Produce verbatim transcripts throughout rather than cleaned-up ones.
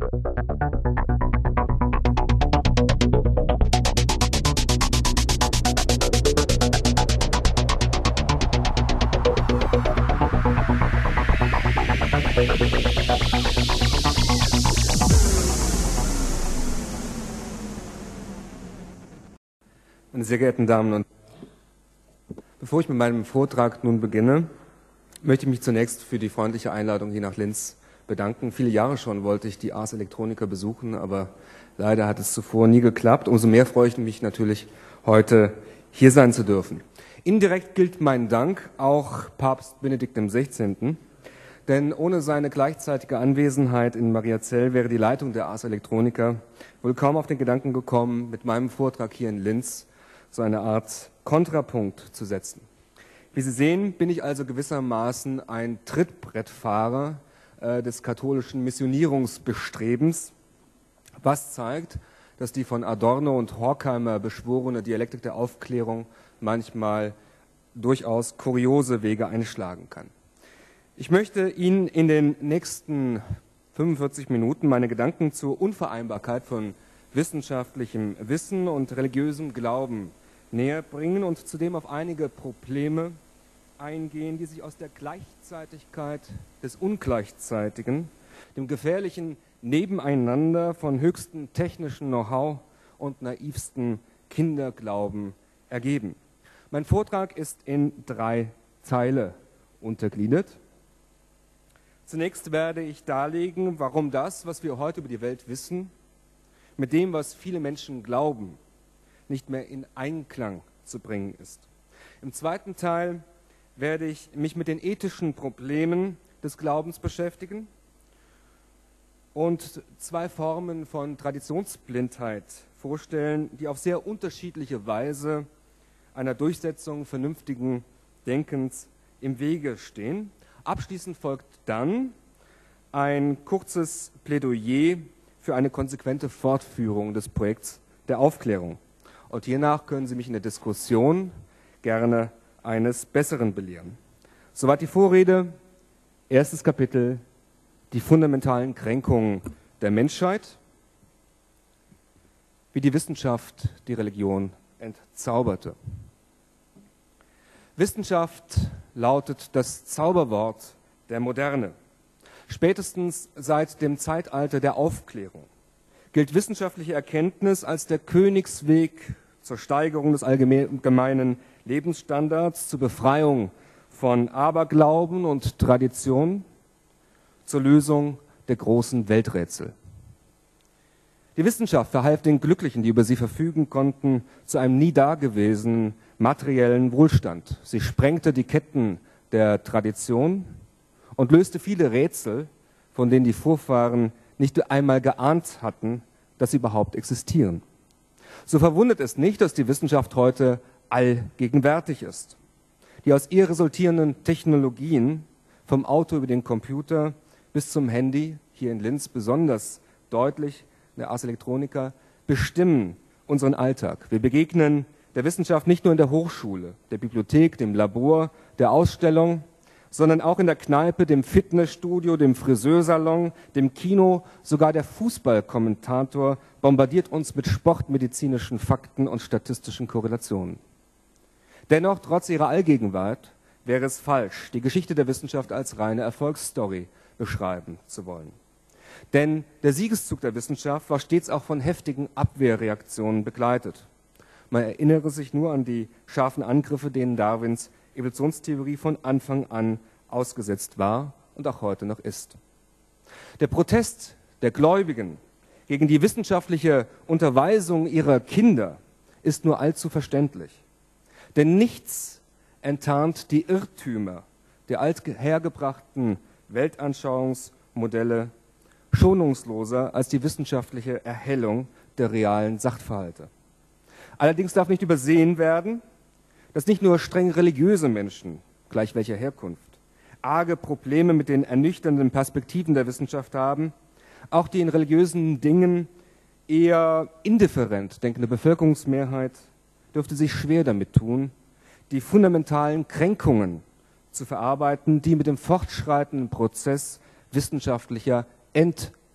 Meine sehr geehrten Damen und Herren, bevor ich mit meinem Vortrag nun beginne, möchte ich mich zunächst für die freundliche Einladung hier nach Linz bedanken. Viele Jahre schon wollte ich die Ars Electronica besuchen, aber leider hat es zuvor nie geklappt. Umso mehr freue ich mich natürlich, heute hier sein zu dürfen. Indirekt gilt mein Dank auch Papst Benedikt dem Sechzehnten Denn ohne seine gleichzeitige Anwesenheit in Mariazell wäre die Leitung der Ars Electronica wohl kaum auf den Gedanken gekommen, mit meinem Vortrag hier in Linz so eine Art Kontrapunkt zu setzen. Wie Sie sehen, bin ich also gewissermaßen ein Trittbrettfahrer äh, des katholischen Missionierungsbestrebens, was zeigt, dass die von Adorno und Horkheimer beschworene Dialektik der Aufklärung manchmal durchaus kuriose Wege einschlagen kann. Ich möchte Ihnen in den nächsten fünfundvierzig Minuten meine Gedanken zur Unvereinbarkeit von wissenschaftlichem Wissen und religiösem Glauben näher bringen und zudem auf einige Probleme eingehen, die sich aus der Gleichzeitigkeit des Ungleichzeitigen, dem gefährlichen Nebeneinander von höchstem technischen Know-how und naivsten Kinderglauben ergeben. Mein Vortrag ist in drei Teile untergliedert. Zunächst werde ich darlegen, warum das, was wir heute über die Welt wissen, mit dem, was viele Menschen glauben, nicht mehr in Einklang zu bringen ist. Im zweiten Teil werde ich mich mit den ethischen Problemen des Glaubens beschäftigen und zwei Formen von Traditionsblindheit vorstellen, die auf sehr unterschiedliche Weise einer Durchsetzung vernünftigen Denkens im Wege stehen. Abschließend folgt dann ein kurzes Plädoyer für eine konsequente Fortführung des Projekts der Aufklärung. Und hiernach können Sie mich in der Diskussion gerne eines Besseren belehren. Soweit die Vorrede. Erstes Kapitel, die fundamentalen Kränkungen der Menschheit, wie die Wissenschaft die Religion entzauberte. Wissenschaft lautet das Zauberwort der Moderne. Spätestens seit dem Zeitalter der Aufklärung gilt wissenschaftliche Erkenntnis als der Königsweg zur Steigerung des allgemeinen Lebensstandards, zur Befreiung von Aberglauben und Tradition, zur Lösung der großen Welträtsel. Die Wissenschaft verhalf den Glücklichen, die über sie verfügen konnten, zu einem nie dagewesenen materiellen Wohlstand. Sie sprengte die Ketten der Tradition und löste viele Rätsel, von denen die Vorfahren nicht einmal geahnt hatten, dass sie überhaupt existieren. So verwundert es nicht, dass die Wissenschaft heute allgegenwärtig ist. Die aus ihr resultierenden Technologien, vom Auto über den Computer bis zum Handy, hier in Linz besonders deutlich, in der Ars Electronica, bestimmen unseren Alltag. Wir begegnen der Wissenschaft nicht nur in der Hochschule, der Bibliothek, dem Labor, der Ausstellung, sondern auch in der Kneipe, dem Fitnessstudio, dem Friseursalon, dem Kino. Sogar der Fußballkommentator bombardiert uns mit sportmedizinischen Fakten und statistischen Korrelationen. Dennoch, trotz ihrer Allgegenwart, wäre es falsch, die Geschichte der Wissenschaft als reine Erfolgsstory beschreiben zu wollen. Denn der Siegeszug der Wissenschaft war stets auch von heftigen Abwehrreaktionen begleitet. Man erinnere sich nur an die scharfen Angriffe, denen Darwins Evolutionstheorie von Anfang an ausgesetzt war und auch heute noch ist. Der Protest der Gläubigen gegen die wissenschaftliche Unterweisung ihrer Kinder ist nur allzu verständlich. Denn nichts enttarnt die Irrtümer der althergebrachten Weltanschauungsmodelle schonungsloser als die wissenschaftliche Erhellung der realen Sachverhalte. Allerdings darf nicht übersehen werden, dass nicht nur streng religiöse Menschen, gleich welcher Herkunft, arge Probleme mit den ernüchternden Perspektiven der Wissenschaft haben, auch die in religiösen Dingen eher indifferent denkende Bevölkerungsmehrheit dürfte sich schwer damit tun, die fundamentalen Kränkungen zu verarbeiten, die mit dem fortschreitenden Prozess wissenschaftlicher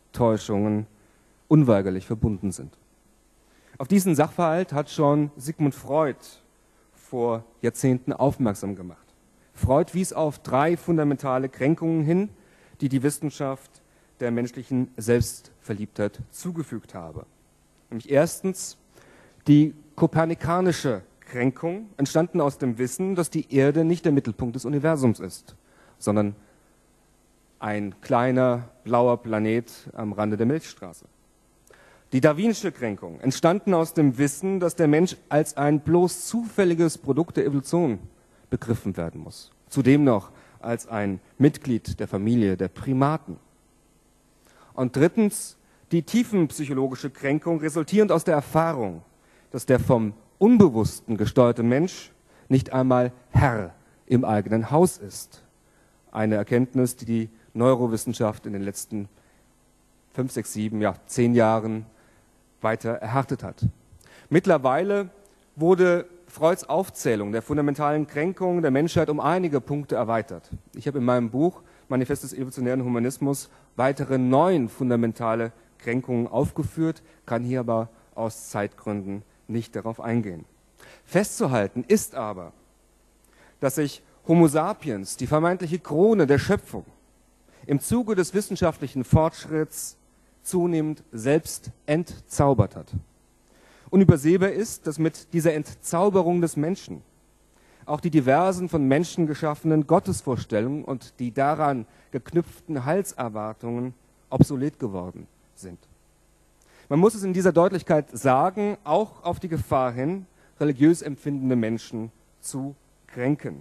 Täuschungen unweigerlich verbunden sind. Auf diesen Sachverhalt hat schon Sigmund Freud vor Jahrzehnten aufmerksam gemacht. Freud wies auf drei fundamentale Kränkungen hin, die die Wissenschaft der menschlichen Selbstverliebtheit zugefügt habe. Nämlich erstens die kopernikanische Kränkung, entstanden aus dem Wissen, dass die Erde nicht der Mittelpunkt des Universums ist, sondern ein kleiner blauer Planet am Rande der Milchstraße. Die darwinsche Kränkung, entstanden aus dem Wissen, dass der Mensch als ein bloß zufälliges Produkt der Evolution begriffen werden muss. Zudem noch als ein Mitglied der Familie der Primaten. Und drittens die tiefenpsychologische Kränkung, resultierend aus der Erfahrung, dass der vom Unbewussten gesteuerte Mensch nicht einmal Herr im eigenen Haus ist. Eine Erkenntnis, die die Neurowissenschaft in den letzten fünf, sechs, sieben, ja, zehn Jahren weiter erhärtet hat. Mittlerweile wurde Freuds Aufzählung der fundamentalen Kränkungen der Menschheit um einige Punkte erweitert. Ich habe in meinem Buch Manifest des evolutionären Humanismus weitere neun fundamentale Kränkungen aufgeführt, kann hier aber aus Zeitgründen nicht darauf eingehen. Festzuhalten ist aber, dass sich Homo sapiens, die vermeintliche Krone der Schöpfung, im Zuge des wissenschaftlichen Fortschritts zunehmend selbst entzaubert hat. Unübersehbar ist, dass mit dieser Entzauberung des Menschen auch die diversen von Menschen geschaffenen Gottesvorstellungen und die daran geknüpften Heilserwartungen obsolet geworden sind. Man muss es in dieser Deutlichkeit sagen, auch auf die Gefahr hin, religiös empfindende Menschen zu kränken.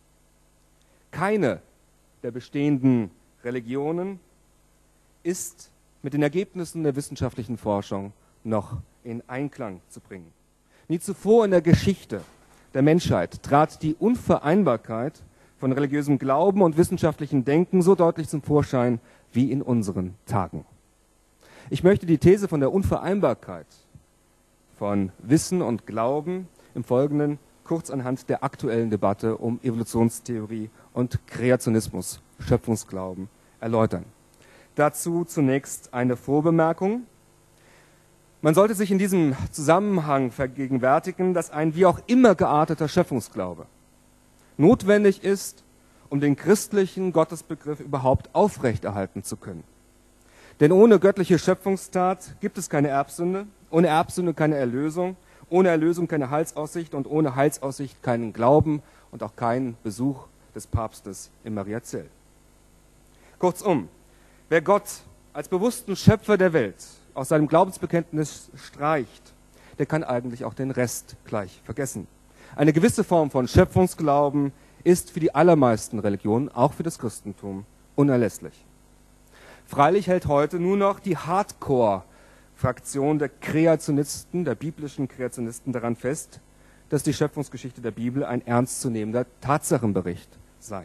Keine der bestehenden Religionen ist mit den Ergebnissen der wissenschaftlichen Forschung noch in Einklang zu bringen. Nie zuvor in der Geschichte der Menschheit trat die Unvereinbarkeit von religiösem Glauben und wissenschaftlichem Denken so deutlich zum Vorschein wie in unseren Tagen. Ich möchte die These von der Unvereinbarkeit von Wissen und Glauben im Folgenden kurz anhand der aktuellen Debatte um Evolutionstheorie und Kreationismus, Schöpfungsglauben, erläutern. Dazu zunächst eine Vorbemerkung. Man sollte sich in diesem Zusammenhang vergegenwärtigen, dass ein wie auch immer gearteter Schöpfungsglaube notwendig ist, um den christlichen Gottesbegriff überhaupt aufrechterhalten zu können. Denn ohne göttliche Schöpfungstat gibt es keine Erbsünde, ohne Erbsünde keine Erlösung, ohne Erlösung keine Heilsaussicht und ohne Heilsaussicht keinen Glauben und auch keinen Besuch des Papstes im Mariazell. Kurzum, wer Gott als bewussten Schöpfer der Welt aus seinem Glaubensbekenntnis streicht, der kann eigentlich auch den Rest gleich vergessen. Eine gewisse Form von Schöpfungsglauben ist für die allermeisten Religionen, auch für das Christentum, unerlässlich. Freilich hält heute nur noch die Hardcore-Fraktion der Kreationisten, der biblischen Kreationisten daran fest, dass die Schöpfungsgeschichte der Bibel ein ernstzunehmender Tatsachenbericht sei.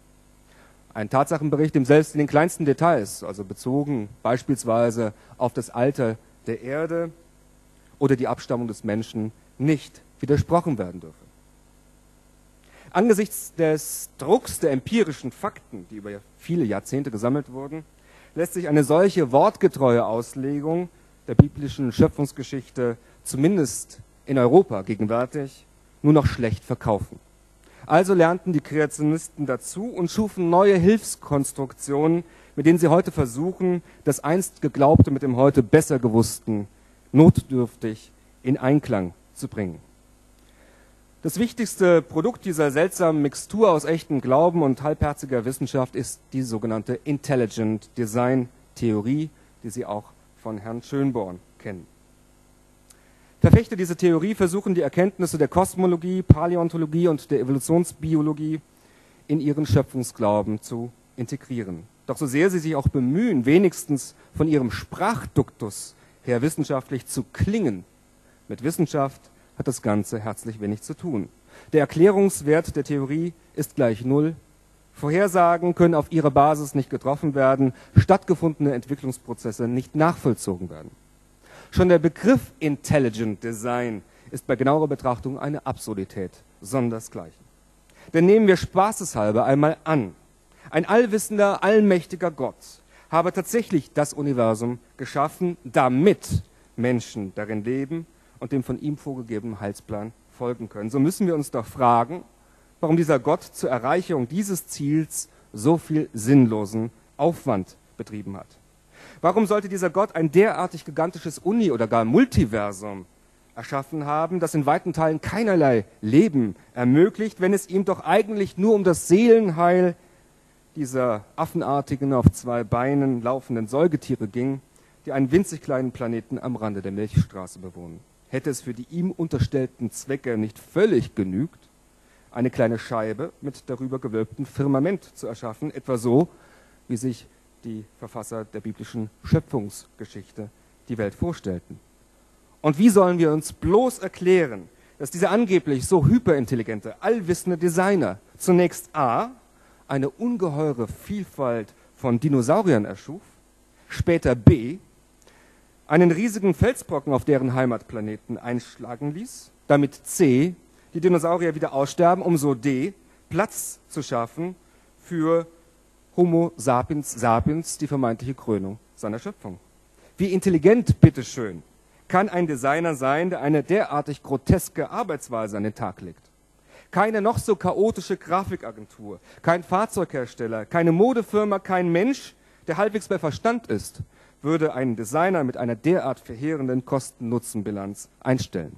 Ein Tatsachenbericht, dem selbst in den kleinsten Details, also bezogen beispielsweise auf das Alter der Erde oder die Abstammung des Menschen, nicht widersprochen werden dürfe. Angesichts des Drucks der empirischen Fakten, die über viele Jahrzehnte gesammelt wurden, lässt sich eine solche wortgetreue Auslegung der biblischen Schöpfungsgeschichte zumindest in Europa gegenwärtig nur noch schlecht verkaufen. Also lernten die Kreationisten dazu und schufen neue Hilfskonstruktionen, mit denen sie heute versuchen, das einst Geglaubte mit dem heute besser Gewussten notdürftig in Einklang zu bringen. Das wichtigste Produkt dieser seltsamen Mixtur aus echtem Glauben und halbherziger Wissenschaft ist die sogenannte Intelligent Design Theorie, die Sie auch von Herrn Schönborn kennen. Verfechter dieser Theorie versuchen die Erkenntnisse der Kosmologie, Paläontologie und der Evolutionsbiologie in ihren Schöpfungsglauben zu integrieren. Doch so sehr sie sich auch bemühen, wenigstens von ihrem Sprachduktus her wissenschaftlich zu klingen, mit Wissenschaft hat das Ganze herzlich wenig zu tun. Der Erklärungswert der Theorie ist gleich null. Vorhersagen können auf ihrer Basis nicht getroffen werden, stattgefundene Entwicklungsprozesse nicht nachvollzogen werden. Schon der Begriff Intelligent Design ist bei genauerer Betrachtung eine Absurdität, sondersgleichen. Denn nehmen wir spaßeshalber einmal an, ein allwissender, allmächtiger Gott habe tatsächlich das Universum geschaffen, damit Menschen darin leben und dem von ihm vorgegebenen Heilsplan folgen können. So müssen wir uns doch fragen, warum dieser Gott zur Erreichung dieses Ziels so viel sinnlosen Aufwand betrieben hat. Warum sollte dieser Gott ein derartig gigantisches Uni- oder gar Multiversum erschaffen haben, das in weiten Teilen keinerlei Leben ermöglicht, wenn es ihm doch eigentlich nur um das Seelenheil dieser affenartigen, auf zwei Beinen laufenden Säugetiere ging, die einen winzig kleinen Planeten am Rande der Milchstraße bewohnen? Hätte es für die ihm unterstellten Zwecke nicht völlig genügt, eine kleine Scheibe mit darüber gewölbtem Firmament zu erschaffen, etwa so, wie sich die Verfasser der biblischen Schöpfungsgeschichte die Welt vorstellten? Und wie sollen wir uns bloß erklären, dass dieser angeblich so hyperintelligente, allwissende Designer zunächst a. eine ungeheure Vielfalt von Dinosauriern erschuf, später b. einen riesigen Felsbrocken auf deren Heimatplaneten einschlagen ließ, damit c. die Dinosaurier wieder aussterben, um so d. Platz zu schaffen für Homo sapiens sapiens, die vermeintliche Krönung seiner Schöpfung? Wie intelligent, bitteschön, kann ein Designer sein, der eine derartig groteske Arbeitsweise an den Tag legt? Keine noch so chaotische Grafikagentur, kein Fahrzeughersteller, keine Modefirma, kein Mensch, der halbwegs bei Verstand ist, würde einen Designer mit einer derart verheerenden Kosten-Nutzen-Bilanz einstellen.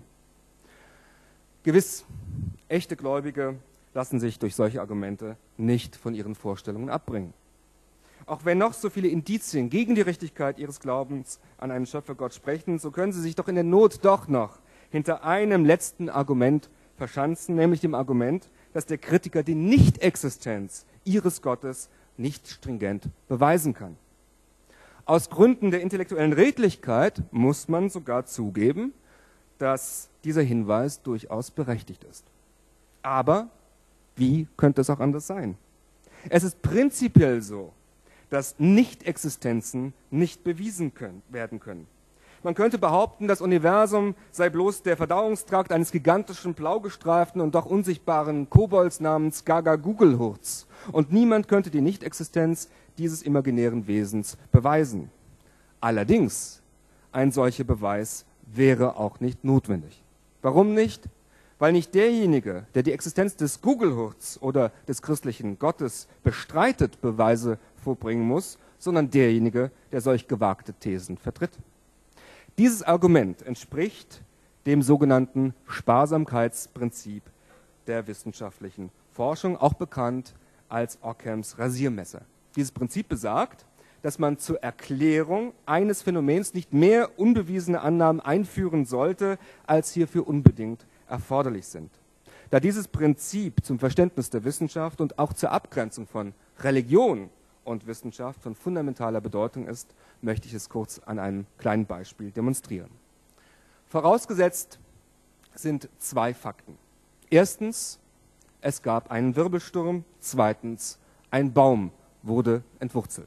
Gewiss, echte Gläubige lassen sich durch solche Argumente nicht von ihren Vorstellungen abbringen. Auch wenn noch so viele Indizien gegen die Richtigkeit ihres Glaubens an einen Schöpfergott sprechen, so können sie sich doch in der Not doch noch hinter einem letzten Argument verschanzen, nämlich dem Argument, dass der Kritiker die Nichtexistenz ihres Gottes nicht stringent beweisen kann. Aus Gründen der intellektuellen Redlichkeit muss man sogar zugeben, dass dieser Hinweis durchaus berechtigt ist. Aber wie könnte es auch anders sein? Es ist prinzipiell so, dass Nichtexistenzen nicht bewiesen können, werden können. Man könnte behaupten, das Universum sei bloß der Verdauungstrakt eines gigantischen, blaugestreiften und doch unsichtbaren Kobolds namens Gaga Gugelhurz. Und niemand könnte die Nichtexistenz dieses imaginären Wesens beweisen. Allerdings, ein solcher Beweis wäre auch nicht notwendig. Warum nicht? Weil nicht derjenige, der die Existenz des Gugelhurz oder des christlichen Gottes bestreitet, Beweise vorbringen muss, sondern derjenige, der solch gewagte Thesen vertritt. Dieses Argument entspricht dem sogenannten Sparsamkeitsprinzip der wissenschaftlichen Forschung, auch bekannt als Ockhams Rasiermesser. Dieses Prinzip besagt, dass man zur Erklärung eines Phänomens nicht mehr unbewiesene Annahmen einführen sollte, als hierfür unbedingt erforderlich sind. Da dieses Prinzip zum Verständnis der Wissenschaft und auch zur Abgrenzung von Religion und Wissenschaft von fundamentaler Bedeutung ist, möchte ich es kurz an einem kleinen Beispiel demonstrieren. Vorausgesetzt sind zwei Fakten. Erstens, es gab einen Wirbelsturm. Zweitens, ein Baum wurde entwurzelt.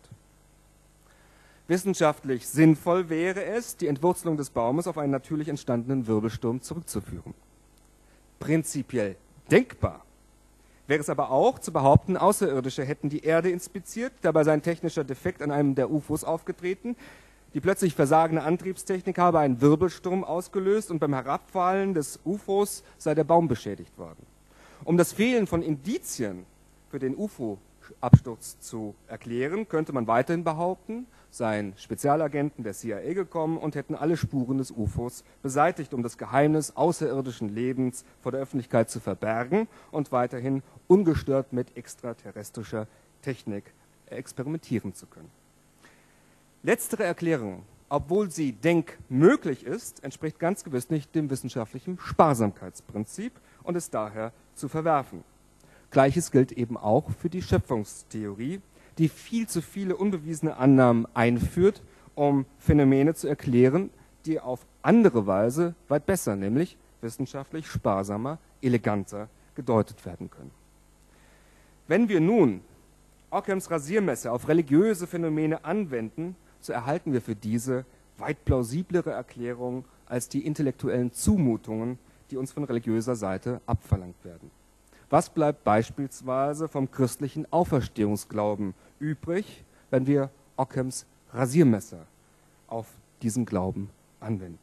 Wissenschaftlich sinnvoll wäre es, die Entwurzelung des Baumes auf einen natürlich entstandenen Wirbelsturm zurückzuführen. Prinzipiell denkbar wäre es aber auch zu behaupten, Außerirdische hätten die Erde inspiziert, dabei sei ein technischer Defekt an einem der U F Os aufgetreten, die plötzlich versagende Antriebstechnik habe einen Wirbelsturm ausgelöst und beim Herabfallen des U F Os sei der Baum beschädigt worden. Um das Fehlen von Indizien für den U F O-Absturz zu erklären, könnte man weiterhin behaupten, seien Spezialagenten der C I A gekommen und hätten alle Spuren des U F Os beseitigt, um das Geheimnis außerirdischen Lebens vor der Öffentlichkeit zu verbergen und weiterhin ungestört mit extraterrestrischer Technik experimentieren zu können. Letztere Erklärung, obwohl sie denkmöglich ist, entspricht ganz gewiss nicht dem wissenschaftlichen Sparsamkeitsprinzip und ist daher zu verwerfen. Gleiches gilt eben auch für die Schöpfungstheorie, die viel zu viele unbewiesene Annahmen einführt, um Phänomene zu erklären, die auf andere Weise weit besser, nämlich wissenschaftlich sparsamer, eleganter gedeutet werden können. Wenn wir nun Ockhams Rasiermesser auf religiöse Phänomene anwenden, so erhalten wir für diese weit plausiblere Erklärungen als die intellektuellen Zumutungen, die uns von religiöser Seite abverlangt werden. Was bleibt beispielsweise vom christlichen Auferstehungsglauben übrig, wenn wir Ockhams Rasiermesser auf diesen Glauben anwenden.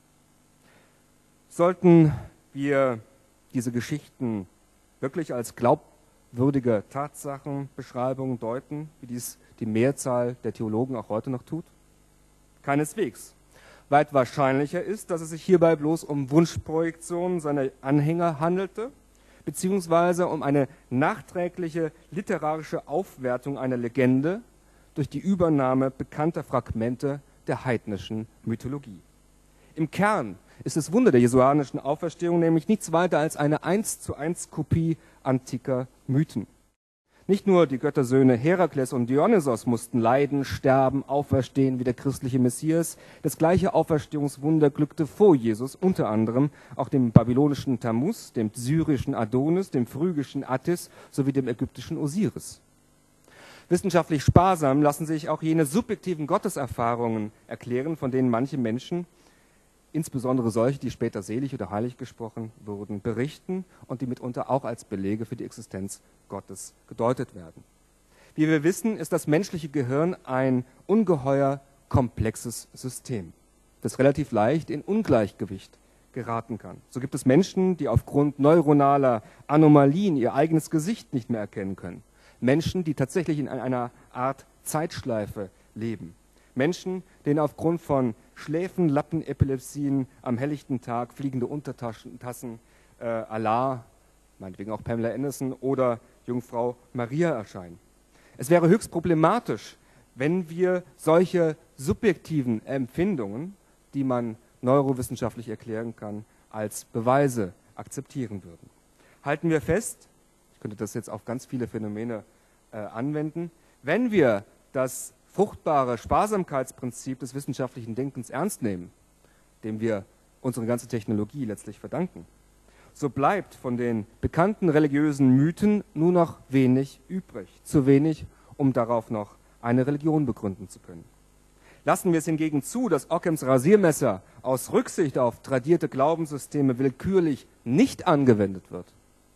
Sollten wir diese Geschichten wirklich als glaubwürdige Tatsachenbeschreibungen deuten, wie dies die Mehrzahl der Theologen auch heute noch tut? Keineswegs. Weit wahrscheinlicher ist, dass es sich hierbei bloß um Wunschprojektionen seiner Anhänger handelte, beziehungsweise um eine nachträgliche literarische Aufwertung einer Legende durch die Übernahme bekannter Fragmente der heidnischen Mythologie. Im Kern ist das Wunder der jesuanischen Auferstehung nämlich nichts weiter als eine eins zu eins Kopie antiker Mythen. Nicht nur die Göttersöhne Herakles und Dionysos mussten leiden, sterben, auferstehen wie der christliche Messias. Das gleiche Auferstehungswunder glückte vor Jesus unter anderem auch dem babylonischen Tammuz, dem syrischen Adonis, dem phrygischen Attis sowie dem ägyptischen Osiris. Wissenschaftlich sparsam lassen sich auch jene subjektiven Gotteserfahrungen erklären, von denen manche Menschen, insbesondere solche, die später selig oder heilig gesprochen wurden, berichten und die mitunter auch als Belege für die Existenz Gottes gedeutet werden. Wie wir wissen, ist das menschliche Gehirn ein ungeheuer komplexes System, das relativ leicht in Ungleichgewicht geraten kann. So gibt es Menschen, die aufgrund neuronaler Anomalien ihr eigenes Gesicht nicht mehr erkennen können. Menschen, die tatsächlich in einer Art Zeitschleife leben. Menschen, denen aufgrund von Schläfenlappenepilepsien am helllichten Tag fliegende Untertassen, äh, Allah, meinetwegen auch Pamela Anderson oder Jungfrau Maria erscheinen. Es wäre höchst problematisch, wenn wir solche subjektiven Empfindungen, die man neurowissenschaftlich erklären kann, als Beweise akzeptieren würden. Halten wir fest, ich könnte das jetzt auf ganz viele Phänomene äh, anwenden, wenn wir das fruchtbare Sparsamkeitsprinzip des wissenschaftlichen Denkens ernst nehmen, dem wir unsere ganze Technologie letztlich verdanken, so bleibt von den bekannten religiösen Mythen nur noch wenig übrig. Zu wenig, um darauf noch eine Religion begründen zu können. Lassen wir es hingegen zu, dass Ockhams Rasiermesser aus Rücksicht auf tradierte Glaubenssysteme willkürlich nicht angewendet wird,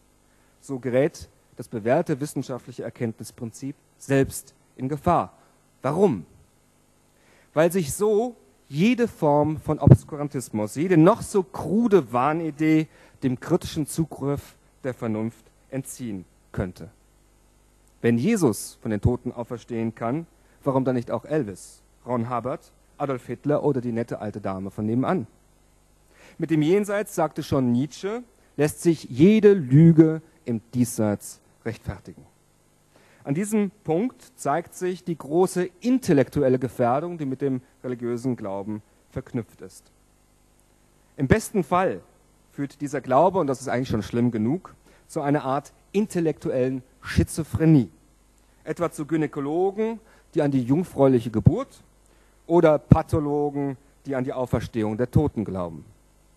so gerät das bewährte wissenschaftliche Erkenntnisprinzip selbst in Gefahr. Warum? Weil sich so jede Form von Obskurantismus, jede noch so krude Wahnidee dem kritischen Zugriff der Vernunft entziehen könnte. Wenn Jesus von den Toten auferstehen kann, warum dann nicht auch Elvis, Ron Hubbard, Adolf Hitler oder die nette alte Dame von nebenan? Mit dem Jenseits, sagte schon Nietzsche, lässt sich jede Lüge im Diesseits rechtfertigen. An diesem Punkt zeigt sich die große intellektuelle Gefährdung, die mit dem religiösen Glauben verknüpft ist. Im besten Fall führt dieser Glaube, und das ist eigentlich schon schlimm genug, zu einer Art intellektuellen Schizophrenie. Etwa zu Gynäkologen, die an die jungfräuliche Geburt, oder Pathologen, die an die Auferstehung der Toten glauben.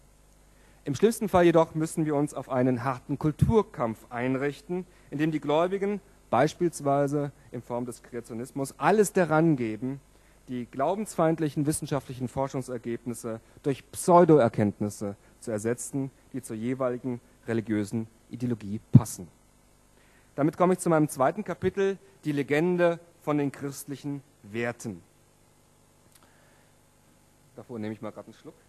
Im schlimmsten Fall jedoch müssen wir uns auf einen harten Kulturkampf einrichten, in dem die Gläubigen beispielsweise in Form des Kreationismus alles daran geben, die glaubensfeindlichen wissenschaftlichen Forschungsergebnisse durch Pseudoerkenntnisse zu ersetzen, die zur jeweiligen religiösen Ideologie passen. Damit komme ich zu meinem zweiten Kapitel, die Legende von den christlichen Werten. Davor nehme ich mal gerade einen Schluck.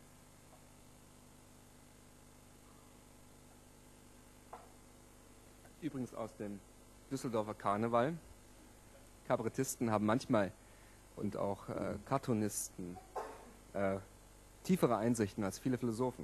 Übrigens aus dem Düsseldorfer Karneval. Kabarettisten haben manchmal und auch äh, Cartoonisten äh, tiefere Einsichten als viele Philosophen.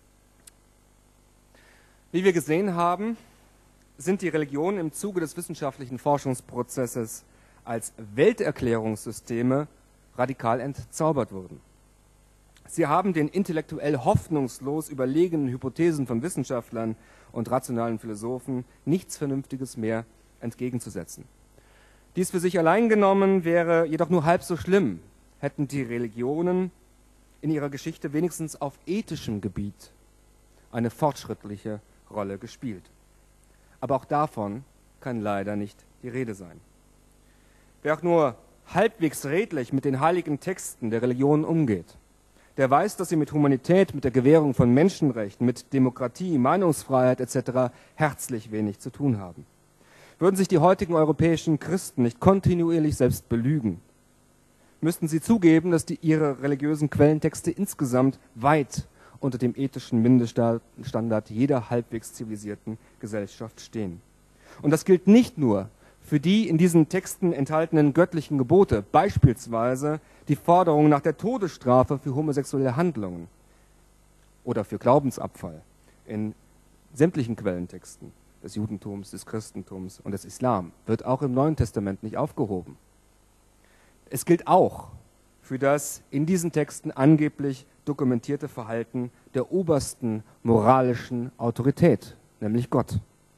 Wie wir gesehen haben, sind die Religionen im Zuge des wissenschaftlichen Forschungsprozesses als Welterklärungssysteme radikal entzaubert worden. Sie haben den intellektuell hoffnungslos überlegenen Hypothesen von Wissenschaftlern und rationalen Philosophen nichts Vernünftiges mehr entgegenzusetzen. Dies für sich allein genommen wäre jedoch nur halb so schlimm, hätten die Religionen in ihrer Geschichte wenigstens auf ethischem Gebiet eine fortschrittliche Rolle gespielt. Aber auch davon kann leider nicht die Rede sein. Wer auch nur halbwegs redlich mit den heiligen Texten der Religionen umgeht, der weiß, dass sie mit Humanität, mit der Gewährung von Menschenrechten, mit Demokratie, Meinungsfreiheit et cetera herzlich wenig zu tun haben. Würden sich die heutigen europäischen Christen nicht kontinuierlich selbst belügen, müssten sie zugeben, dass die, ihre religiösen Quellentexte insgesamt weit unter dem ethischen Mindeststandard jeder halbwegs zivilisierten Gesellschaft stehen. Und das gilt nicht nur für die in diesen Texten enthaltenen göttlichen Gebote, beispielsweise die Forderung nach der Todesstrafe für homosexuelle Handlungen oder für Glaubensabfall in sämtlichen Quellentexten des Judentums, des Christentums und des Islam, wird auch im Neuen Testament nicht aufgehoben. Es gilt auch für das in diesen Texten angeblich dokumentierte Verhalten der obersten moralischen Autorität, nämlich Gott.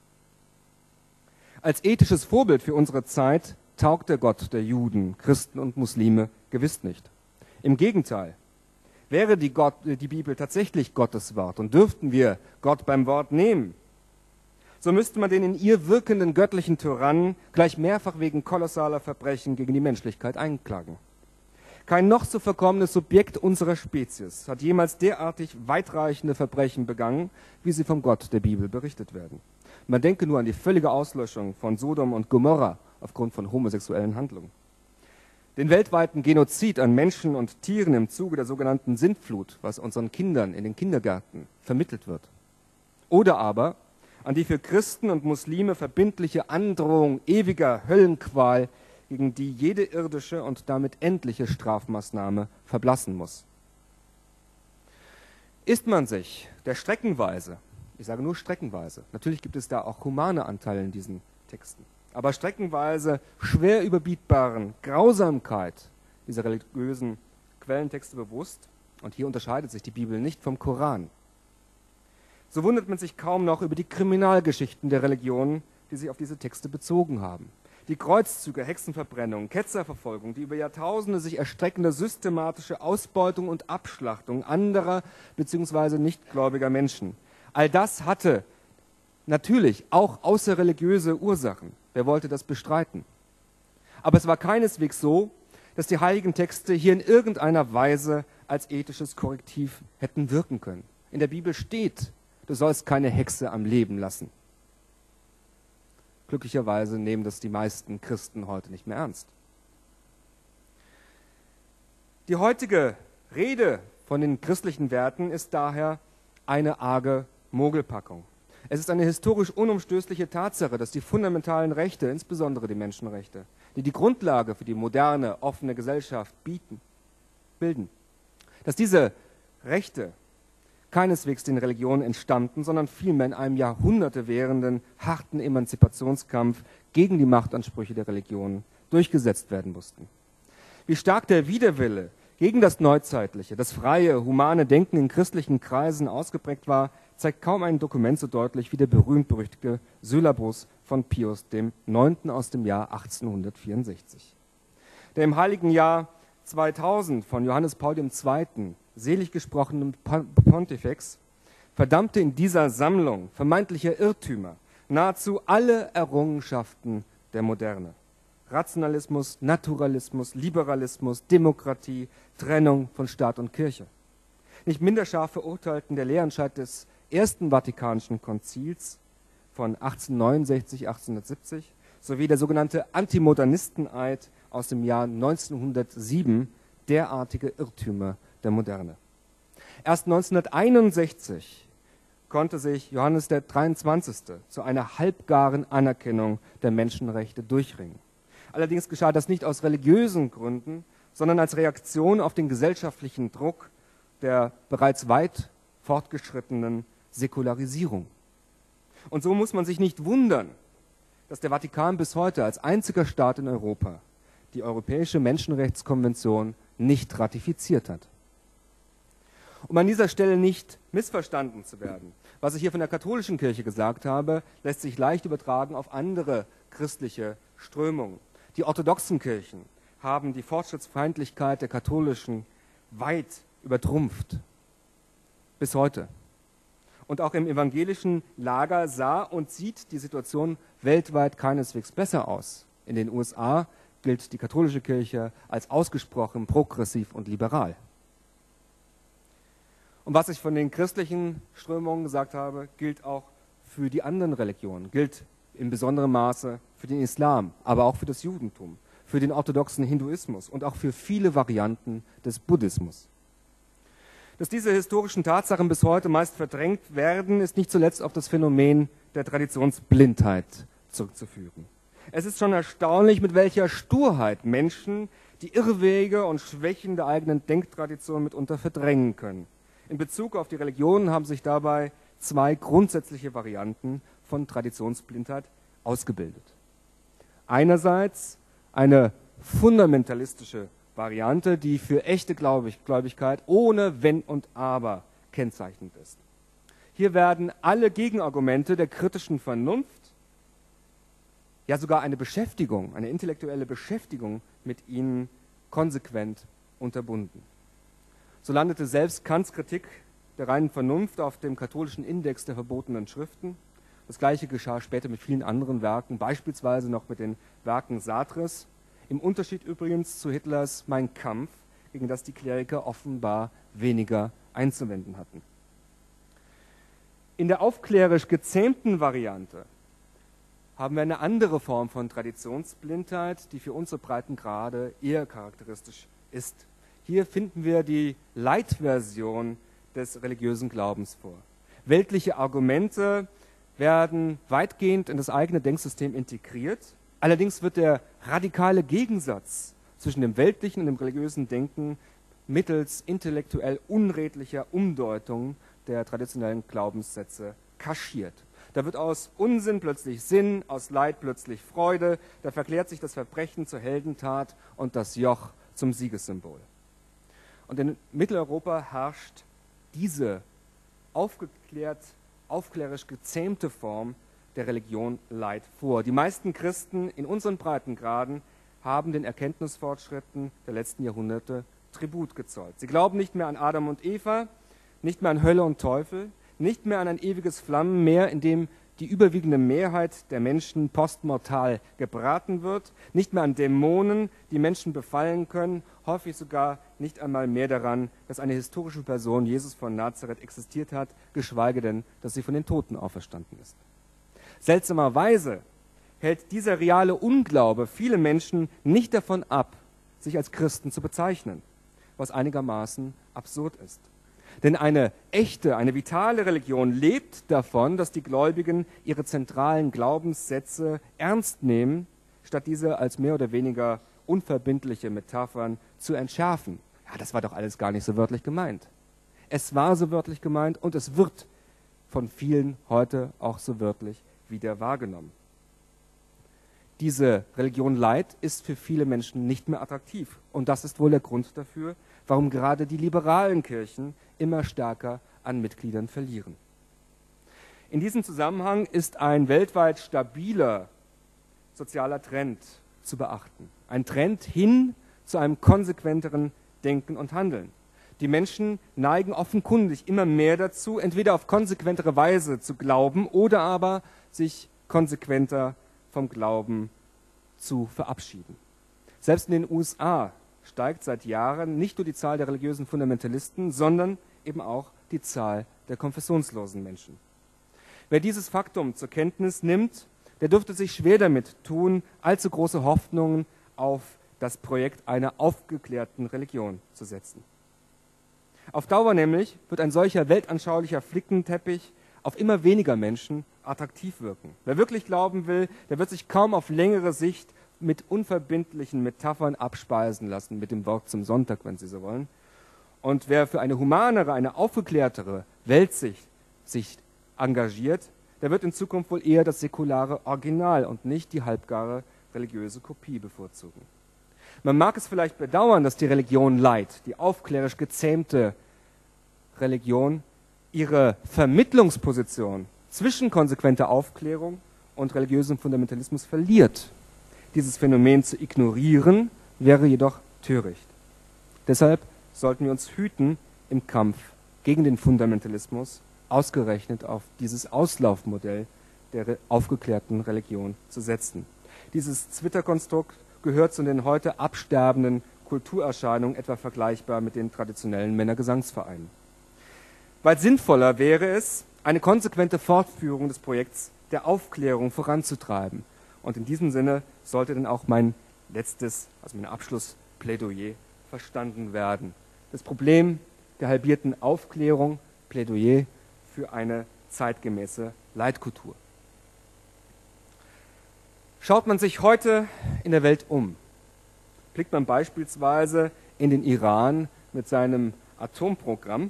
Als ethisches Vorbild für unsere Zeit taugt der Gott der Juden, Christen und Muslime gewiss nicht. Im Gegenteil, wäre die, Gott, die Bibel tatsächlich Gottes Wort und dürften wir Gott beim Wort nehmen, so müsste man den in ihr wirkenden göttlichen Tyrannen gleich mehrfach wegen kolossaler Verbrechen gegen die Menschlichkeit einklagen. Kein noch so verkommenes Subjekt unserer Spezies hat jemals derartig weitreichende Verbrechen begangen, wie sie vom Gott der Bibel berichtet werden. Man denke nur an die völlige Auslöschung von Sodom und Gomorra aufgrund von homosexuellen Handlungen. Den weltweiten Genozid an Menschen und Tieren im Zuge der sogenannten Sintflut, was unseren Kindern in den Kindergärten vermittelt wird. Oder aber an die für Christen und Muslime verbindliche Androhung ewiger Höllenqual, gegen die jede irdische und damit endliche Strafmaßnahme verblassen muss. Ist man sich der streckenweise, ich sage nur streckenweise, natürlich gibt es da auch humane Anteile in diesen Texten, aber streckenweise schwer überbietbaren Grausamkeit dieser religiösen Quellentexte bewusst, und hier unterscheidet sich die Bibel nicht vom Koran, so wundert man sich kaum noch über die Kriminalgeschichten der Religionen, die sich auf diese Texte bezogen haben. Die Kreuzzüge, Hexenverbrennung, Ketzerverfolgung, die über Jahrtausende sich erstreckende systematische Ausbeutung und Abschlachtung anderer bzw. nichtgläubiger Menschen. All das hatte natürlich auch außerreligiöse Ursachen. Wer wollte das bestreiten? Aber es war keineswegs so, dass die heiligen Texte hier in irgendeiner Weise als ethisches Korrektiv hätten wirken können. In der Bibel steht, du sollst keine Hexe am Leben lassen. Glücklicherweise nehmen das die meisten Christen heute nicht mehr ernst. Die heutige Rede von den christlichen Werten ist daher eine arge Mogelpackung. Es ist eine historisch unumstößliche Tatsache, dass die fundamentalen Rechte, insbesondere die Menschenrechte, die die Grundlage für die moderne, offene Gesellschaft bieten, bilden, dass diese Rechte keineswegs den Religionen entstammten, sondern vielmehr in einem Jahrhunderte währenden harten Emanzipationskampf gegen die Machtansprüche der Religionen durchgesetzt werden mussten. Wie stark der Widerwille gegen das neuzeitliche, das freie, humane Denken in christlichen Kreisen ausgeprägt war, zeigt kaum ein Dokument so deutlich wie der berühmt-berüchtigte Syllabus von Pius dem Neunten aus dem Jahr achtzehnhundertvierundsechzig. Der im heiligen Jahr zweitausend von Johannes Paul der Zweite selig gesprochenen Pontifex verdammte in dieser Sammlung vermeintlicher Irrtümer nahezu alle Errungenschaften der Moderne. Rationalismus, Naturalismus, Liberalismus, Demokratie, Trennung von Staat und Kirche. Nicht minder scharf verurteilten der Lehrenscheid des Ersten Vatikanischen Konzils von achtzehnhundertneunundsechzig, achtzehnhundertsiebzig sowie der sogenannte Antimodernisteneid aus dem Jahr neunzehnhundertsieben derartige Irrtümer der Moderne. Erst neunzehnhunderteinundsechzig konnte sich Johannes der Dreiundzwanzigste zu einer halbgaren Anerkennung der Menschenrechte durchringen. Allerdings geschah das nicht aus religiösen Gründen, sondern als Reaktion auf den gesellschaftlichen Druck der bereits weit fortgeschrittenen Säkularisierung. Und so muss man sich nicht wundern, dass der Vatikan bis heute als einziger Staat in Europa die Europäische Menschenrechtskonvention nicht ratifiziert hat. Um an dieser Stelle nicht missverstanden zu werden, was ich hier von der katholischen Kirche gesagt habe, lässt sich leicht übertragen auf andere christliche Strömungen. Die orthodoxen Kirchen haben die Fortschrittsfeindlichkeit der katholischen weit übertrumpft. Bis heute. Und auch im evangelischen Lager sah und sieht die Situation weltweit keineswegs besser aus. In den U S A gilt die katholische Kirche als ausgesprochen progressiv und liberal. Und was ich von den christlichen Strömungen gesagt habe, gilt auch für die anderen Religionen, gilt in besonderem Maße für den Islam, aber auch für das Judentum, für den orthodoxen Hinduismus und auch für viele Varianten des Buddhismus. Dass diese historischen Tatsachen bis heute meist verdrängt werden, ist nicht zuletzt auf das Phänomen der Traditionsblindheit zurückzuführen. Es ist schon erstaunlich, mit welcher Sturheit Menschen die Irrwege und Schwächen der eigenen Denktradition mitunter verdrängen können. In Bezug auf die Religion haben sich dabei zwei grundsätzliche Varianten von Traditionsblindheit ausgebildet. Einerseits eine fundamentalistische Variante, die für echte Gläubig- Gläubigkeit ohne Wenn und Aber kennzeichnend ist. Hier werden alle Gegenargumente der kritischen Vernunft, ja sogar eine Beschäftigung, eine intellektuelle Beschäftigung mit ihnen konsequent unterbunden. So landete selbst Kants Kritik der reinen Vernunft auf dem katholischen Index der verbotenen Schriften. Das Gleiche geschah später mit vielen anderen Werken, beispielsweise noch mit den Werken Sartres. Im Unterschied übrigens zu Hitlers Mein Kampf, gegen das die Kleriker offenbar weniger einzuwenden hatten. In der aufklärisch gezähmten Variante haben wir eine andere Form von Traditionsblindheit, die für unsere Breitengrade eher charakteristisch ist. Hier finden wir die Light-Version des religiösen Glaubens vor. Weltliche Argumente werden weitgehend in das eigene Denksystem integriert. Allerdings wird der radikale Gegensatz zwischen dem weltlichen und dem religiösen Denken mittels intellektuell unredlicher Umdeutung der traditionellen Glaubenssätze kaschiert. Da wird aus Unsinn plötzlich Sinn, aus Leid plötzlich Freude, da verklärt sich das Verbrechen zur Heldentat und das Joch zum Siegessymbol. Und in Mitteleuropa herrscht diese aufgeklärt, aufklärisch gezähmte Form der Religion Leid vor. Die meisten Christen in unseren Breitengraden haben den Erkenntnisfortschritten der letzten Jahrhunderte Tribut gezollt. Sie glauben nicht mehr an Adam und Eva, nicht mehr an Hölle und Teufel, nicht mehr an ein ewiges Flammenmeer, in dem die überwiegende Mehrheit der Menschen postmortal gebraten wird, nicht mehr an Dämonen, die Menschen befallen können, häufig sogar nicht einmal mehr daran, dass eine historische Person, Jesus von Nazareth, existiert hat, geschweige denn, dass sie von den Toten auferstanden ist. Seltsamerweise hält dieser reale Unglaube viele Menschen nicht davon ab, sich als Christen zu bezeichnen, was einigermaßen absurd ist. Denn eine echte, eine vitale Religion lebt davon, dass die Gläubigen ihre zentralen Glaubenssätze ernst nehmen, statt diese als mehr oder weniger unverbindliche Metaphern zu entschärfen. Ja, das war doch alles gar nicht so wörtlich gemeint. Es war so wörtlich gemeint und es wird von vielen heute auch so wörtlich wieder wahrgenommen. Diese Religion Leid ist für viele Menschen nicht mehr attraktiv. Und das ist wohl der Grund dafür, warum gerade die liberalen Kirchen immer stärker an Mitgliedern verlieren. In diesem Zusammenhang ist ein weltweit stabiler sozialer Trend zu beachten. Ein Trend hin zu einem konsequenteren Denken und Handeln. Die Menschen neigen offenkundig immer mehr dazu, entweder auf konsequentere Weise zu glauben oder aber sich konsequenter vom Glauben zu verabschieden. Selbst in den U S A steigt seit Jahren nicht nur die Zahl der religiösen Fundamentalisten, sondern eben auch die Zahl der konfessionslosen Menschen. Wer dieses Faktum zur Kenntnis nimmt, der dürfte sich schwer damit tun, allzu große Hoffnungen auf das Projekt einer aufgeklärten Religion zu setzen. Auf Dauer nämlich wird ein solcher weltanschaulicher Flickenteppich auf immer weniger Menschen attraktiv wirken. Wer wirklich glauben will, der wird sich kaum auf längere Sicht mit unverbindlichen Metaphern abspeisen lassen, mit dem Wort zum Sonntag, wenn Sie so wollen. Und wer für eine humanere, eine aufgeklärtere Weltsicht sich engagiert, der wird in Zukunft wohl eher das säkulare Original und nicht die halbgare religiöse Kopie bevorzugen. Man mag es vielleicht bedauern, dass die Religion Leid, die aufklärisch gezähmte Religion, ihre Vermittlungsposition zwischen konsequenter Aufklärung und religiösem Fundamentalismus verliert. Dieses Phänomen zu ignorieren, wäre jedoch töricht. Deshalb sollten wir uns hüten, im Kampf gegen den Fundamentalismus ausgerechnet auf dieses Auslaufmodell der aufgeklärten Religion zu setzen. Dieses Twitter-Konstrukt gehört zu den heute absterbenden Kulturerscheinungen, etwa vergleichbar mit den traditionellen Männergesangsvereinen. Weit sinnvoller wäre es, eine konsequente Fortführung des Projekts der Aufklärung voranzutreiben. Und in diesem Sinne sollte dann auch mein letztes, also mein Abschlussplädoyer, verstanden werden. Das Problem der halbierten Aufklärung, Plädoyer für eine zeitgemäße Leitkultur. Schaut man sich heute in der Welt um, blickt man beispielsweise in den Iran mit seinem Atomprogramm,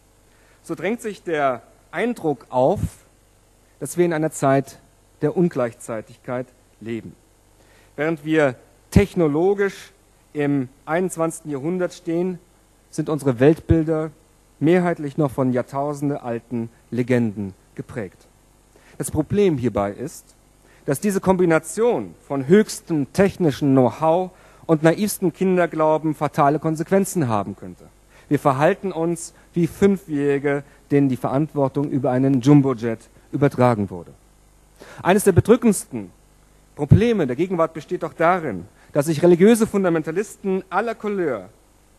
so drängt sich der Eindruck auf, dass wir in einer Zeit der Ungleichzeitigkeit leben. Während wir technologisch im einundzwanzigsten Jahrhundert stehen, sind unsere Weltbilder mehrheitlich noch von jahrtausendealten Legenden geprägt. Das Problem hierbei ist, dass diese Kombination von höchstem technischen Know-how und naivstem Kinderglauben fatale Konsequenzen haben könnte. Wir verhalten uns wie Fünfjährige, denen die Verantwortung über einen Jumbojet übertragen wurde. Eines der bedrückendsten Probleme der Gegenwart besteht doch darin, dass sich religiöse Fundamentalisten aller Couleur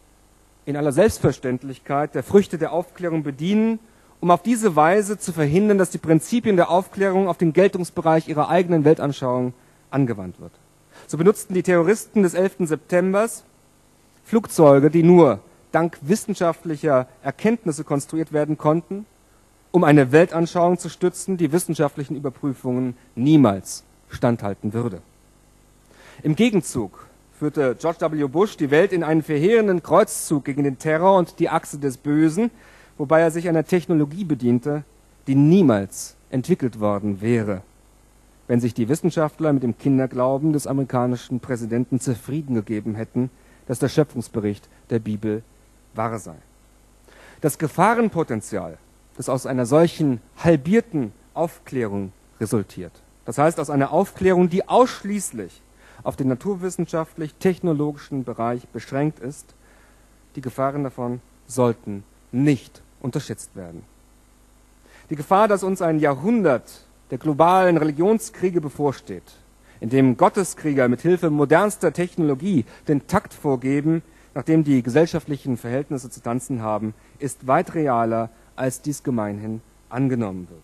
in aller Selbstverständlichkeit der Früchte der Aufklärung bedienen, um auf diese Weise zu verhindern, dass die Prinzipien der Aufklärung auf den Geltungsbereich ihrer eigenen Weltanschauung angewandt wird. So benutzten die Terroristen des elften Septembers Flugzeuge, die nur dank wissenschaftlicher Erkenntnisse konstruiert werden konnten, um eine Weltanschauung zu stützen, die wissenschaftlichen Überprüfungen niemals standhalten würde. Im Gegenzug führte George W. Bush die Welt in einen verheerenden Kreuzzug gegen den Terror und die Achse des Bösen, wobei er sich einer Technologie bediente, die niemals entwickelt worden wäre, wenn sich die Wissenschaftler mit dem Kinderglauben des amerikanischen Präsidenten zufrieden gegeben hätten, dass der Schöpfungsbericht der Bibel wahr sei. Das Gefahrenpotenzial, das aus einer solchen halbierten Aufklärung resultiert, das heißt aus einer Aufklärung, die ausschließlich auf den naturwissenschaftlich-technologischen Bereich beschränkt ist, die Gefahren davon sollten nicht unterschätzt werden. Die Gefahr, dass uns ein Jahrhundert der globalen Religionskriege bevorsteht, in dem Gotteskrieger mit Hilfe modernster Technologie den Takt vorgeben, nachdem die gesellschaftlichen Verhältnisse zu tanzen haben, ist weit realer, als dies gemeinhin angenommen wird.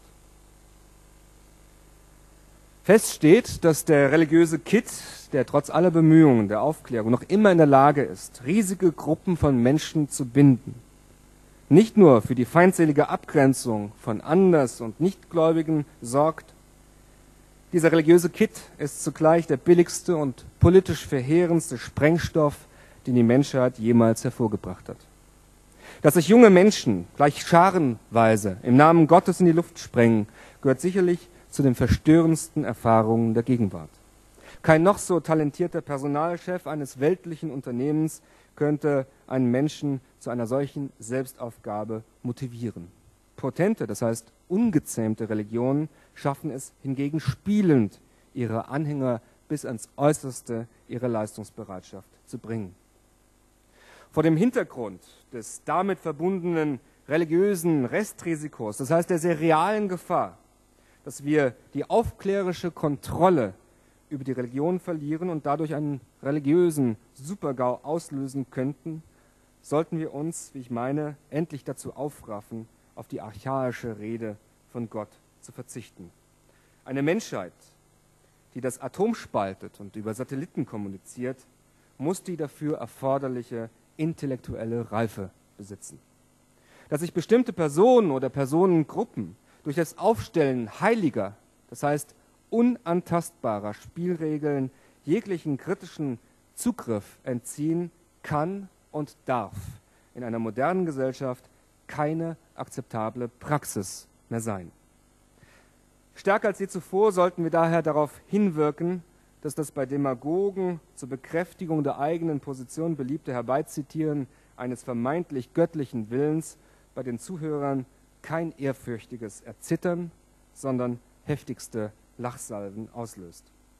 Fest steht, dass der religiöse Kitt, der trotz aller Bemühungen der Aufklärung noch immer in der Lage ist, riesige Gruppen von Menschen zu binden, nicht nur für die feindselige Abgrenzung von Anders- und Nichtgläubigen sorgt. Dieser religiöse Kitt ist zugleich der billigste und politisch verheerendste Sprengstoff, den die Menschheit jemals hervorgebracht hat. Dass sich junge Menschen gleich scharenweise im Namen Gottes in die Luft sprengen, gehört sicherlich zu den verstörendsten Erfahrungen der Gegenwart. Kein noch so talentierter Personalchef eines weltlichen Unternehmens könnte einen Menschen zu einer solchen Selbstaufgabe motivieren. Potente, das heißt ungezähmte Religionen schaffen es hingegen spielend, ihre Anhänger bis ans Äußerste ihrer Leistungsbereitschaft zu bringen. Vor dem Hintergrund des damit verbundenen religiösen Restrisikos, das heißt der sehr realen Gefahr, dass wir die aufklärerische Kontrolle über die Religion verlieren und dadurch einen religiösen Supergau auslösen könnten, sollten wir uns, wie ich meine, endlich dazu aufraffen, auf die archaische Rede von Gott zu verzichten. Eine Menschheit, die das Atom spaltet und über Satelliten kommuniziert, muss die dafür erforderliche intellektuelle Reife besitzen. Dass sich bestimmte Personen oder Personengruppen durch das Aufstellen heiliger, das heißt unantastbarer Spielregeln jeglichen kritischen Zugriff entziehen, kann und darf in einer modernen Gesellschaft keine akzeptable Praxis mehr sein. Stärker als je zuvor sollten wir daher darauf hinwirken, dass das bei Demagogen zur Bekräftigung der eigenen Position beliebte Herbeizitieren eines vermeintlich göttlichen Willens bei den Zuhörern kein ehrfürchtiges Erzittern, sondern heftigste Lachsalven auslöst.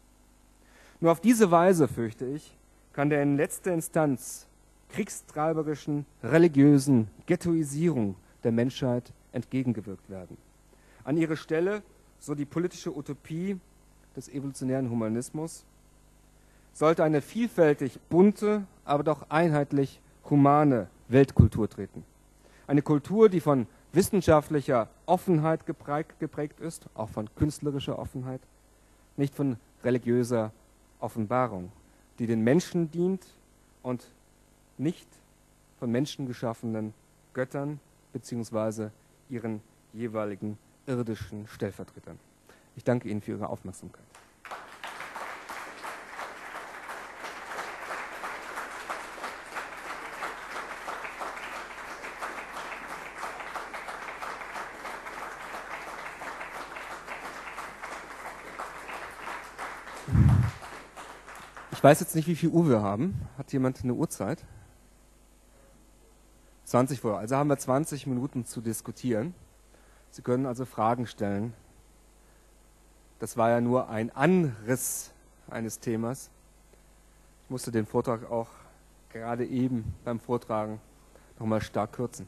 Nur auf diese Weise, fürchte ich, kann der in letzter Instanz kriegstreiberischen, religiösen Ghettoisierung der Menschheit entgegengewirkt werden. An ihre Stelle, so die politische Utopie des evolutionären Humanismus, sollte eine vielfältig bunte, aber doch einheitlich humane Weltkultur treten. Eine Kultur, die von wissenschaftlicher Offenheit geprägt, geprägt ist, auch von künstlerischer Offenheit, nicht von religiöser Offenbarung. die den Menschen dient und nicht von Menschen geschaffenen Göttern bzw. ihren jeweiligen irdischen Stellvertretern. Ich danke Ihnen für Ihre Aufmerksamkeit. Ich weiß jetzt nicht, wie viel Uhr wir haben. Hat jemand eine Uhrzeit? zwanzig vor. Also haben wir zwanzig Minuten zu diskutieren. Sie können also Fragen stellen. Das war ja nur ein Anriss eines Themas. Ich musste den Vortrag auch gerade eben beim Vortragen nochmal stark kürzen.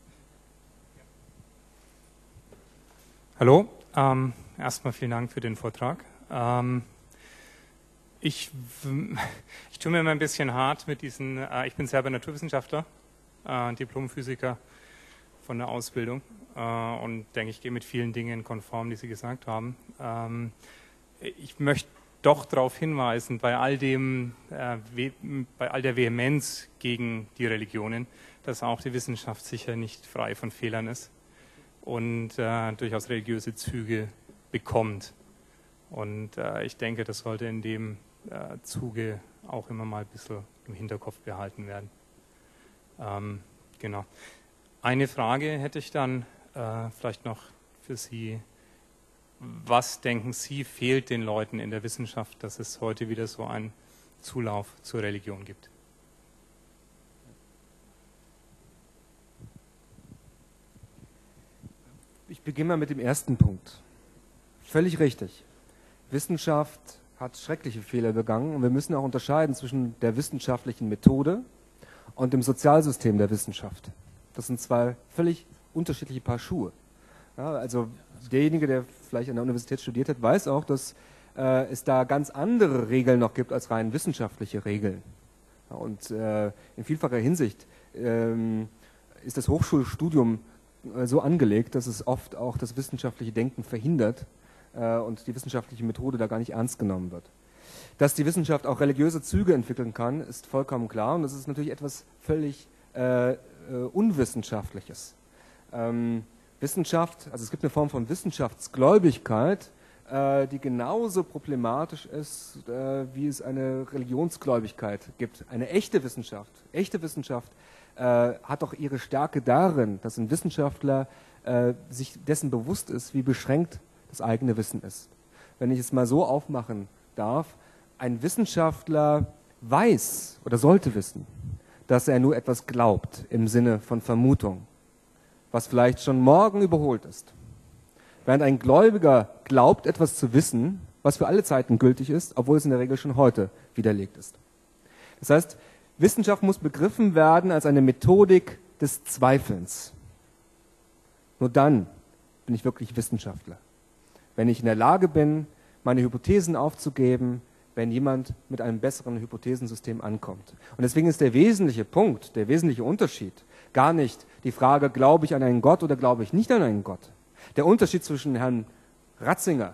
Hallo, ähm, erstmal vielen Dank für den Vortrag. Ähm, ich, ich tue mir immer ein bisschen hart mit diesen, äh, ich bin selber Naturwissenschaftler, äh, Diplomphysiker von der Ausbildung äh, und denke, ich gehe mit vielen Dingen konform, die Sie gesagt haben. Ähm, ich möchte doch darauf hinweisen, bei all dem, äh, bei all der Vehemenz gegen die Religionen, dass auch die Wissenschaft sicher nicht frei von Fehlern ist und äh, durchaus religiöse Züge bekommt. Und äh, ich denke, das sollte in dem äh, Zuge auch immer mal ein bisschen im Hinterkopf behalten werden. Ähm, genau. Eine Frage hätte ich dann äh, vielleicht noch für Sie. Was denken Sie, fehlt den Leuten in der Wissenschaft, dass es heute wieder so einen Zulauf zur Religion gibt? Ich beginne mal mit dem ersten Punkt. Völlig richtig. Wissenschaft hat schreckliche Fehler begangen und wir müssen auch unterscheiden zwischen der wissenschaftlichen Methode und dem Sozialsystem der Wissenschaft. Das sind zwei völlig unterschiedliche Paar Schuhe. Ja, also derjenige, der vielleicht an der Universität studiert hat, weiß auch, dass äh, es da ganz andere Regeln noch gibt als rein wissenschaftliche Regeln. Ja, und äh, in vielfacher Hinsicht ähm, ist das Hochschulstudium äh, so angelegt, dass es oft auch das wissenschaftliche Denken verhindert äh, und die wissenschaftliche Methode da gar nicht ernst genommen wird. Dass die Wissenschaft auch religiöse Züge entwickeln kann, ist vollkommen klar und das ist natürlich etwas völlig äh, äh, Unwissenschaftliches. Ähm, Wissenschaft, also es gibt eine Form von Wissenschaftsgläubigkeit, äh, die genauso problematisch ist, äh, wie es eine Religionsgläubigkeit gibt. Eine echte Wissenschaft, echte Wissenschaft äh, hat auch ihre Stärke darin, dass ein Wissenschaftler äh, sich dessen bewusst ist, wie beschränkt das eigene Wissen ist. Wenn ich es mal so aufmachen darf, ein Wissenschaftler weiß oder sollte wissen, dass er nur etwas glaubt im Sinne von Vermutung, was vielleicht schon morgen überholt ist. Während ein Gläubiger glaubt, etwas zu wissen, was für alle Zeiten gültig ist, obwohl es in der Regel schon heute widerlegt ist. Das heißt, Wissenschaft muss begriffen werden als eine Methodik des Zweifelns. Nur dann bin ich wirklich Wissenschaftler. Wenn ich in der Lage bin, meine Hypothesen aufzugeben, wenn jemand mit einem besseren Hypothesensystem ankommt. Und deswegen ist der wesentliche Punkt, der wesentliche Unterschied gar nicht die Frage, glaube ich an einen Gott oder glaube ich nicht an einen Gott. Der Unterschied zwischen Herrn Ratzinger,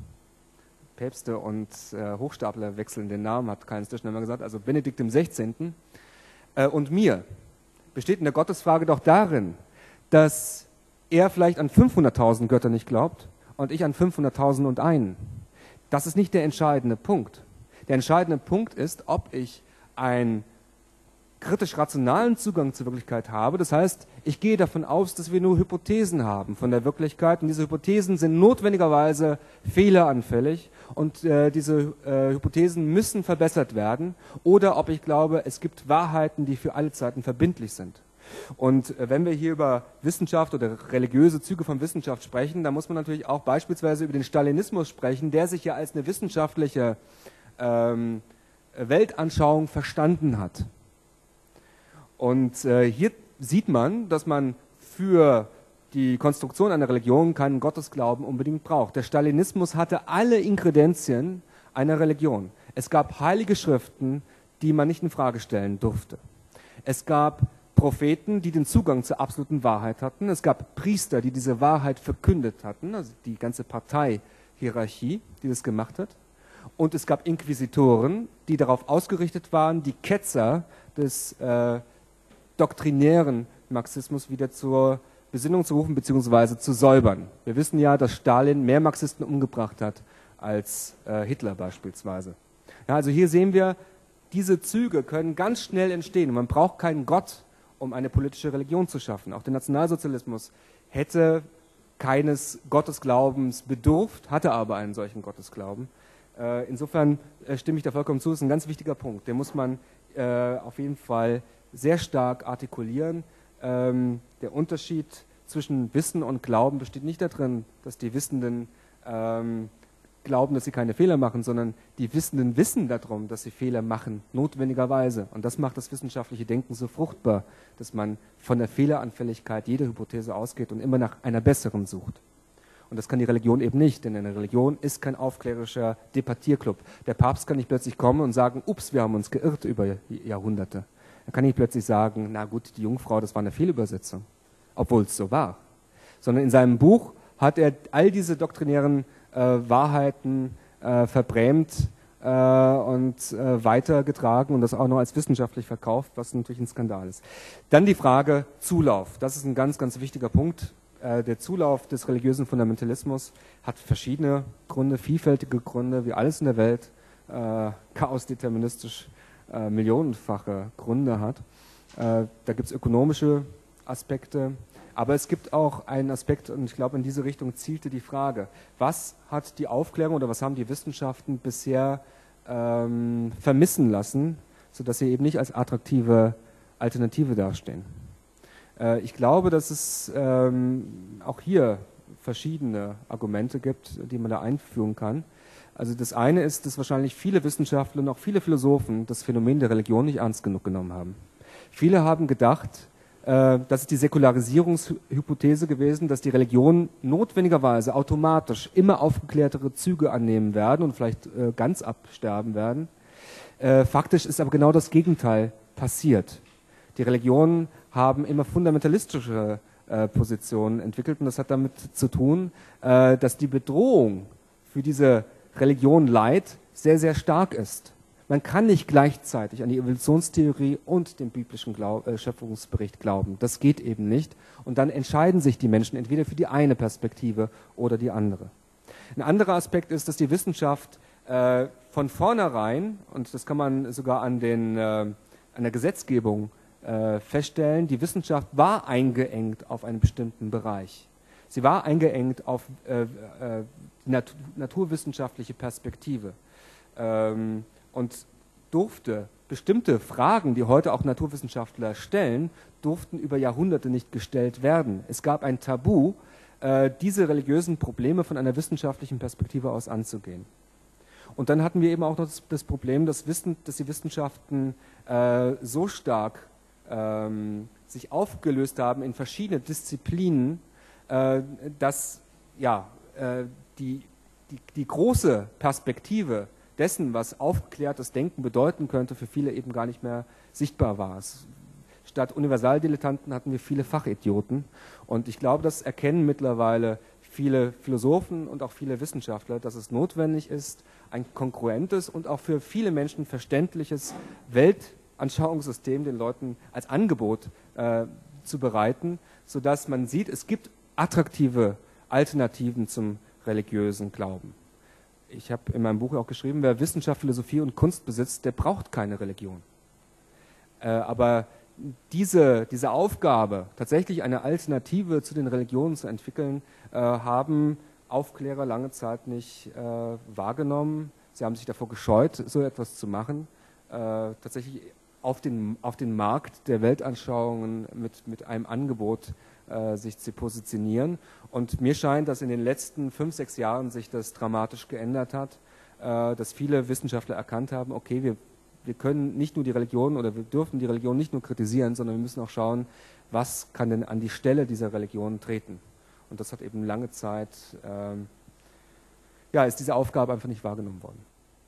Päpste und äh, Hochstapler wechseln den Namen, hat keines der schneller gesagt, also Benedikt dem Sechzehnten Äh, und mir, besteht in der Gottesfrage doch darin, dass er vielleicht an fünfhunderttausend Götter nicht glaubt und ich an fünfhunderttausend und einen. Das ist nicht der entscheidende Punkt. Der entscheidende Punkt ist, ob ich einen kritisch-rationalen Zugang zur Wirklichkeit habe. Das heißt, ich gehe davon aus, dass wir nur Hypothesen haben von der Wirklichkeit und diese Hypothesen sind notwendigerweise fehleranfällig und äh, diese äh, Hypothesen müssen verbessert werden oder ob ich glaube, es gibt Wahrheiten, die für alle Zeiten verbindlich sind. Und äh, wenn wir hier über Wissenschaft oder religiöse Züge von Wissenschaft sprechen, dann muss man natürlich auch beispielsweise über den Stalinismus sprechen, der sich ja als eine wissenschaftliche ähm, Weltanschauung verstanden hat. Und äh, hier sieht man, dass man für die Konstruktion einer Religion keinen Gottesglauben unbedingt braucht. Der Stalinismus hatte alle Inkredenzien einer Religion. Es gab heilige Schriften, die man nicht in Frage stellen durfte. Es gab Propheten, die den Zugang zur absoluten Wahrheit hatten. Es gab Priester, die diese Wahrheit verkündet hatten, also die ganze Parteihierarchie, die das gemacht hat. Und es gab Inquisitoren, die darauf ausgerichtet waren, die Ketzer des äh, doktrinären Marxismus wieder zur Besinnung zu rufen bzw. zu säubern. Wir wissen ja, dass Stalin mehr Marxisten umgebracht hat als äh, Hitler beispielsweise. Ja, also hier sehen wir, diese Züge können ganz schnell entstehen. Man braucht keinen Gott, um eine politische Religion zu schaffen. Auch der Nationalsozialismus hätte keines Gottesglaubens bedurft, hatte aber einen solchen Gottesglauben. Äh, insofern äh, stimme ich da vollkommen zu. Das ist ein ganz wichtiger Punkt. Den muss man äh, auf jeden Fall sehr stark artikulieren. Ähm, der Unterschied zwischen Wissen und Glauben besteht nicht darin, dass die Wissenden ähm, glauben, dass sie keine Fehler machen, sondern die Wissenden wissen darum, dass sie Fehler machen, notwendigerweise. Und das macht das wissenschaftliche Denken so fruchtbar, dass man von der Fehleranfälligkeit jeder Hypothese ausgeht und immer nach einer besseren sucht. Und das kann die Religion eben nicht, denn eine Religion ist kein aufklärerischer Debattierclub. Der Papst kann nicht plötzlich kommen und sagen, ups, wir haben uns geirrt über Jahrhunderte. Er kann nicht plötzlich sagen, na gut, die Jungfrau, das war eine Fehlübersetzung, obwohl es so war. Sondern in seinem Buch hat er all diese doktrinären äh, Wahrheiten äh, verbrämt äh, und äh, weitergetragen und das auch noch als wissenschaftlich verkauft, was natürlich ein Skandal ist. Dann die Frage Zulauf. Das ist ein ganz, ganz wichtiger Punkt. Äh, der Zulauf des religiösen Fundamentalismus hat verschiedene Gründe, vielfältige Gründe, wie alles in der Welt, äh, chaosdeterministisch äh, millionenfache Gründe hat. Äh, da gibt es ökonomische Aspekte, aber es gibt auch einen Aspekt, und ich glaube, in diese Richtung zielte die Frage, was hat die Aufklärung oder was haben die Wissenschaften bisher ähm, vermissen lassen, sodass sie eben nicht als attraktive Alternative dastehen. Äh, ich glaube, dass es ähm, auch hier verschiedene Argumente gibt, die man da einführen kann. Also das eine ist, dass wahrscheinlich viele Wissenschaftler und auch viele Philosophen das Phänomen der Religion nicht ernst genug genommen haben. Viele haben gedacht, äh, das ist die Säkularisierungshypothese gewesen, dass die Religionen notwendigerweise automatisch immer aufgeklärtere Züge annehmen werden und vielleicht äh, ganz absterben werden. Äh, faktisch ist aber genau das Gegenteil passiert. Die Religionen haben immer fundamentalistische äh, Positionen entwickelt und das hat damit zu tun, äh, dass die Bedrohung für diese Religion Leid sehr, sehr stark ist. Man kann nicht gleichzeitig an die Evolutionstheorie und den biblischen Glaub, äh, Schöpfungsbericht glauben. Das geht eben nicht. Und dann entscheiden sich die Menschen entweder für die eine Perspektive oder die andere. Ein anderer Aspekt ist, dass die Wissenschaft äh, von vornherein, und das kann man sogar an, den, äh, an der Gesetzgebung äh, feststellen, die Wissenschaft war eingeengt auf einen bestimmten Bereich. Sie war eingeengt auf äh, äh, Nat- naturwissenschaftliche Perspektive ähm, und durfte bestimmte Fragen, die heute auch Naturwissenschaftler stellen, durften über Jahrhunderte nicht gestellt werden. Es gab ein Tabu, äh, diese religiösen Probleme von einer wissenschaftlichen Perspektive aus anzugehen. Und dann hatten wir eben auch noch das, das Problem, dass, Wissen, dass die Wissenschaften äh, so stark ähm, sich aufgelöst haben in verschiedene Disziplinen, äh, dass ja, äh, Die, die, die große Perspektive dessen, was aufgeklärtes Denken bedeuten könnte, für viele eben gar nicht mehr sichtbar war. Es, statt Universaldilettanten hatten wir viele Fachidioten. Und ich glaube, das erkennen mittlerweile viele Philosophen und auch viele Wissenschaftler, dass es notwendig ist, ein kongruentes und auch für viele Menschen verständliches Weltanschauungssystem den Leuten als Angebot äh, zu bereiten, sodass man sieht, es gibt attraktive Alternativen zum religiösen Glauben. Ich habe in meinem Buch auch geschrieben, wer Wissenschaft, Philosophie und Kunst besitzt, der braucht keine Religion. Äh, aber diese, diese Aufgabe, tatsächlich eine Alternative zu den Religionen zu entwickeln, äh, haben Aufklärer lange Zeit nicht äh, wahrgenommen. Sie haben sich davor gescheut, so etwas zu machen. Äh, tatsächlich auf den, auf den Markt der Weltanschauungen mit, mit einem Angebot sich zu positionieren. Und mir scheint, dass in den letzten fünf, sechs Jahren sich das dramatisch geändert hat, dass viele Wissenschaftler erkannt haben, okay, wir, wir können nicht nur die Religion oder wir dürfen die Religion nicht nur kritisieren, sondern wir müssen auch schauen, was kann denn an die Stelle dieser Religion treten. Und das hat eben lange Zeit, ähm, ja, ist diese Aufgabe einfach nicht wahrgenommen worden.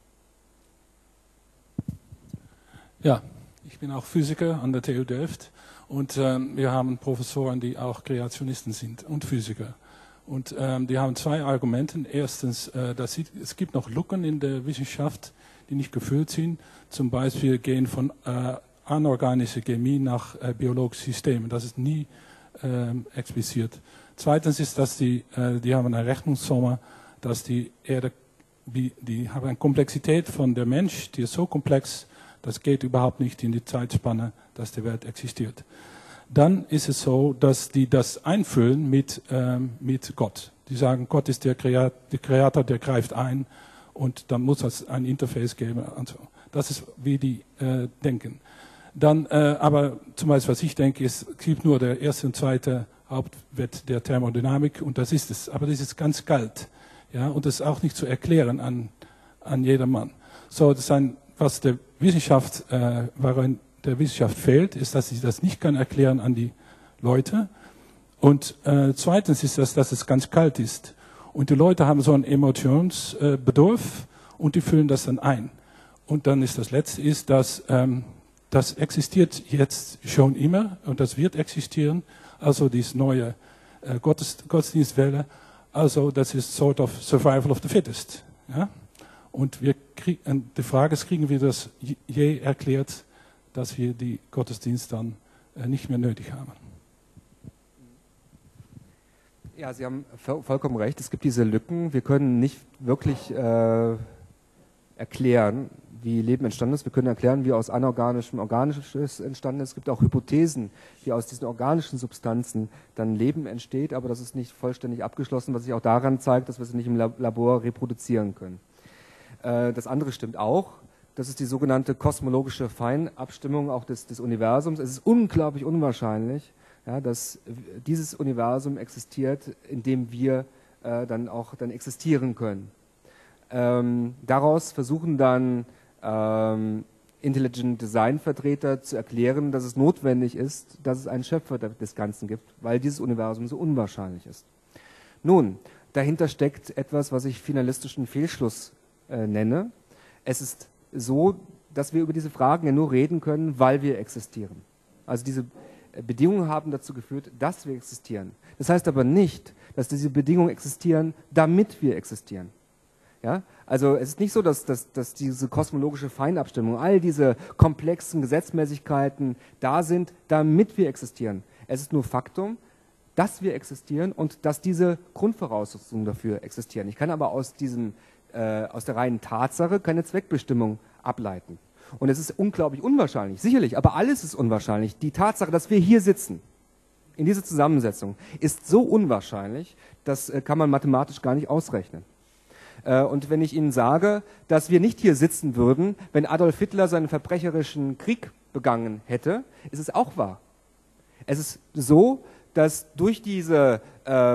Ja, ich bin auch Physiker an der T U Delft. Und ähm, wir haben Professoren, die auch Kreationisten sind und Physiker. Und ähm, die haben zwei Argumente. Erstens, äh, dass sie, es gibt noch Lücken in der Wissenschaft, die nicht gefüllt sind. Zum Beispiel gehen von äh, anorganischer Chemie nach äh, biologischen Systemen. Das ist nie ähm, explizit. Zweitens ist, dass die, äh, die haben eine Rechnungssumme, dass die Erde, die, die haben eine Komplexität von der Mensch, die ist so komplex, das geht überhaupt nicht in die Zeitspanne, dass die Welt existiert. Dann ist es so, dass die das einfüllen mit, ähm, mit Gott. Die sagen, Gott ist der Kreator, der Kreator, der greift ein und dann muss es ein Interface geben. Und so. Das ist, wie die äh, denken. Dann, äh, aber zum Beispiel, was ich denke, ist, es gibt nur der erste und zweite Hauptwert der Thermodynamik und das ist es. Aber das ist ganz kalt. Ja, und das ist auch nicht zu erklären an, an jedermann. So, das ist ein, was der Wissenschaft, äh, warin der Wissenschaft fehlt, ist, dass sie das nicht kann erklären an die Leute. Und äh, zweitens ist das, dass es ganz kalt ist. Und die Leute haben so einen Emotionsbedarf äh, und die füllen das dann ein. Und dann ist das Letzte, ist, dass ähm, das existiert jetzt schon immer und das wird existieren. Also diese neue äh, Gottes, Gottesdienstwelle. Also das ist sort of survival of the fittest. Ja? Und wir kriegen, die Frage ist, kriegen wir das je erklärt, dass wir die Gottesdienst dann äh, nicht mehr nötig haben. Ja, Sie haben vollkommen recht. Es gibt diese Lücken. Wir können nicht wirklich äh, erklären, wie Leben entstanden ist. Wir können erklären, wie aus anorganischem Organisches entstanden ist. Es gibt auch Hypothesen, wie aus diesen organischen Substanzen dann Leben entsteht, aber das ist nicht vollständig abgeschlossen, was sich auch daran zeigt, dass wir es nicht im Labor reproduzieren können. Äh, das andere stimmt auch. Das ist die sogenannte kosmologische Feinabstimmung auch des, des Universums. Es ist unglaublich unwahrscheinlich, ja, dass dieses Universum existiert, in dem wir äh, dann auch dann existieren können. Ähm, daraus versuchen dann ähm, Intelligent Design Vertreter zu erklären, dass es notwendig ist, dass es einen Schöpfer des Ganzen gibt, weil dieses Universum so unwahrscheinlich ist. Nun, dahinter steckt etwas, was ich finalistischen Fehlschluss äh, nenne. Es ist so, dass wir über diese Fragen ja nur reden können, weil wir existieren. Also diese Bedingungen haben dazu geführt, dass wir existieren. Das heißt aber nicht, dass diese Bedingungen existieren, damit wir existieren. Ja? Also es ist nicht so, dass, dass, dass diese kosmologische Feinabstimmung, all diese komplexen Gesetzmäßigkeiten da sind, damit wir existieren. Es ist nur Faktum, dass wir existieren und dass diese Grundvoraussetzungen dafür existieren. Ich kann aber aus diesem Äh, aus der reinen Tatsache keine Zweckbestimmung ableiten. Und es ist unglaublich unwahrscheinlich, sicherlich, aber alles ist unwahrscheinlich. Die Tatsache, dass wir hier sitzen, in dieser Zusammensetzung, ist so unwahrscheinlich, das äh, kann man mathematisch gar nicht ausrechnen. Äh, und wenn ich Ihnen sage, dass wir nicht hier sitzen würden, wenn Adolf Hitler seinen verbrecherischen Krieg begangen hätte, ist es auch wahr. Es ist so, dass durch diese äh,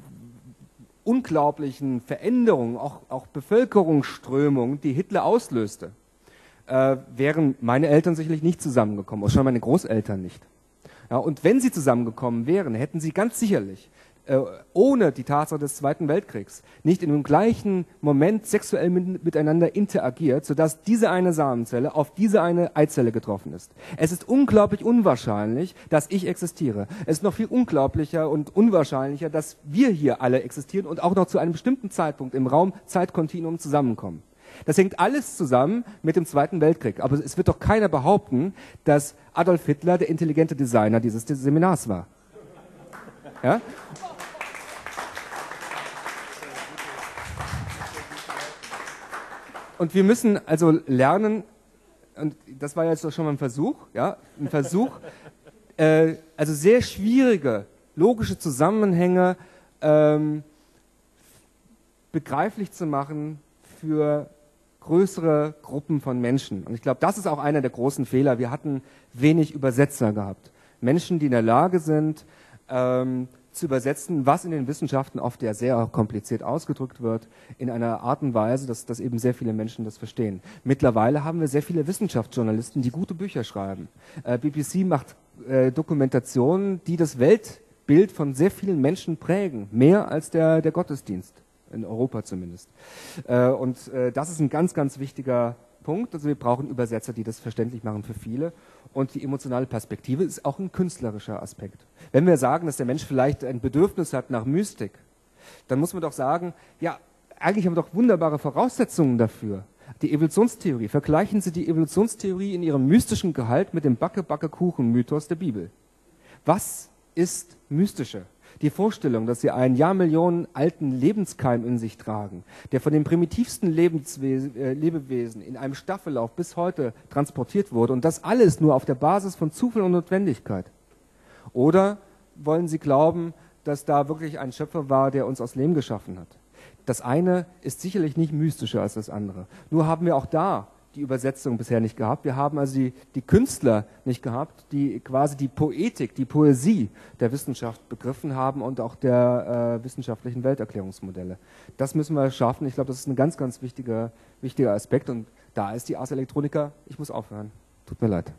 unglaublichen Veränderungen, auch, auch Bevölkerungsströmungen, die Hitler auslöste, äh, wären meine Eltern sicherlich nicht zusammengekommen, auch schon meine Großeltern nicht. Ja, und wenn sie zusammengekommen wären, hätten sie ganz sicherlich äh, ohne die Tatsache des Zweiten Weltkriegs nicht in dem gleichen Moment sexuell mit, miteinander interagiert, sodass diese eine Samenzelle auf diese eine Eizelle getroffen ist. Es ist unglaublich unwahrscheinlich, dass ich existiere. Es ist noch viel unglaublicher und unwahrscheinlicher, dass wir hier alle existieren und auch noch zu einem bestimmten Zeitpunkt im Raum-Zeit-Kontinuum zusammenkommen. Das hängt alles zusammen mit dem Zweiten Weltkrieg. Aber es wird doch keiner behaupten, dass Adolf Hitler der intelligente Designer dieses Seminars war. Ja? Und wir müssen also lernen, und das war jetzt doch schon mal ein Versuch, ja, ein Versuch, äh, also sehr schwierige logische Zusammenhänge ähm, begreiflich zu machen für größere Gruppen von Menschen. Und ich glaube, das ist auch einer der großen Fehler. Wir hatten wenig Übersetzer gehabt. Menschen, die in der Lage sind, ähm, zu übersetzen, was in den Wissenschaften oft ja sehr kompliziert ausgedrückt wird, in einer Art und Weise, dass, dass eben sehr viele Menschen das verstehen. Mittlerweile haben wir sehr viele Wissenschaftsjournalisten, die gute Bücher schreiben. Äh, B B C macht äh, Dokumentationen, die das Weltbild von sehr vielen Menschen prägen, mehr als der, der Gottesdienst, in Europa zumindest. Äh, und äh, das ist ein ganz, ganz wichtiger Punkt. Also wir brauchen Übersetzer, die das verständlich machen für viele. Und die emotionale Perspektive ist auch ein künstlerischer Aspekt. Wenn wir sagen, dass der Mensch vielleicht ein Bedürfnis hat nach Mystik, dann muss man doch sagen, ja, eigentlich haben wir doch wunderbare Voraussetzungen dafür. Die Evolutionstheorie. Vergleichen Sie die Evolutionstheorie in ihrem mystischen Gehalt mit dem Backe-Backe-Kuchen-Mythos der Bibel. Was ist mystischer? Die Vorstellung, dass Sie einen Jahrmillionen alten Lebenskeim in sich tragen, der von den primitivsten Lebenswesen, äh, Lebewesen in einem Staffellauf bis heute transportiert wurde und das alles nur auf der Basis von Zufall und Notwendigkeit. Oder wollen Sie glauben, dass da wirklich ein Schöpfer war, der uns aus Lehm geschaffen hat? Das eine ist sicherlich nicht mystischer als das andere. Nur haben wir auch da die Übersetzung bisher nicht gehabt. Wir haben also die, die Künstler nicht gehabt, die quasi die Poetik, die Poesie der Wissenschaft begriffen haben und auch der äh, wissenschaftlichen Welterklärungsmodelle. Das müssen wir schaffen. Ich glaube, das ist ein ganz, ganz wichtiger, wichtiger Aspekt. Und da ist die Ars Electronica. Ich muss aufhören. Tut mir leid.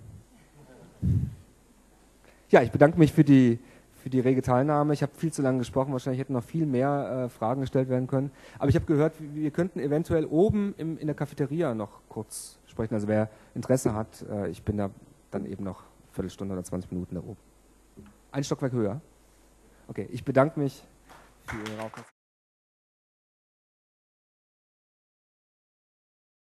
Ja, ich bedanke mich für die für die rege Teilnahme. Ich habe viel zu lange gesprochen, wahrscheinlich hätten noch viel mehr äh, Fragen gestellt werden können. Aber ich habe gehört, wir könnten eventuell oben im, in der Cafeteria noch kurz sprechen. Also wer Interesse hat, äh, ich bin da dann eben noch eine Viertelstunde oder zwanzig Minuten da oben. Ein Stockwerk höher. Okay, ich bedanke mich für Ihre Aufmerksamkeit.